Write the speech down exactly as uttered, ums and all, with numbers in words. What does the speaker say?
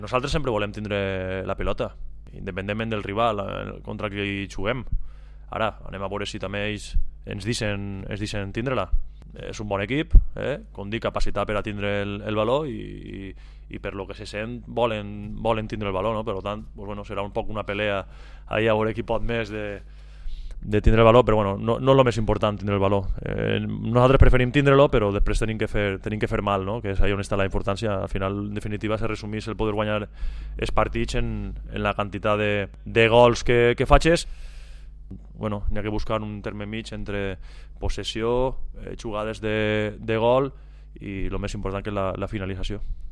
Nosaltres sempre volem tindre la pilota, independentment del rival contra qui juguem. Ara, anem a veure si també ells ens deixen, ens deixen tindre-la. És un bon equip, eh? Com dic, capacitat per a tindre el, el valor i, i, i per lo que se sent volen, volen tindre el valor, no? Per tant, pues, bueno, serà un poc una pelea ahí a veure qui pot més de, de tindre el valor, però bueno, no, no és el més important tindre el valor. Eh, nosaltres preferim tindre-lo, però després tenim que fer, tenim que fer mal, no? Que és ahí on està la importància. Al final, en definitiva, se resumís el poder guanyar els partits en, en la quantitat de, de gols que, que facis. Bueno, n'hi ha que buscar un terme mig entre possessió, eh, jugades de, de gol i el més important que és la, la finalització.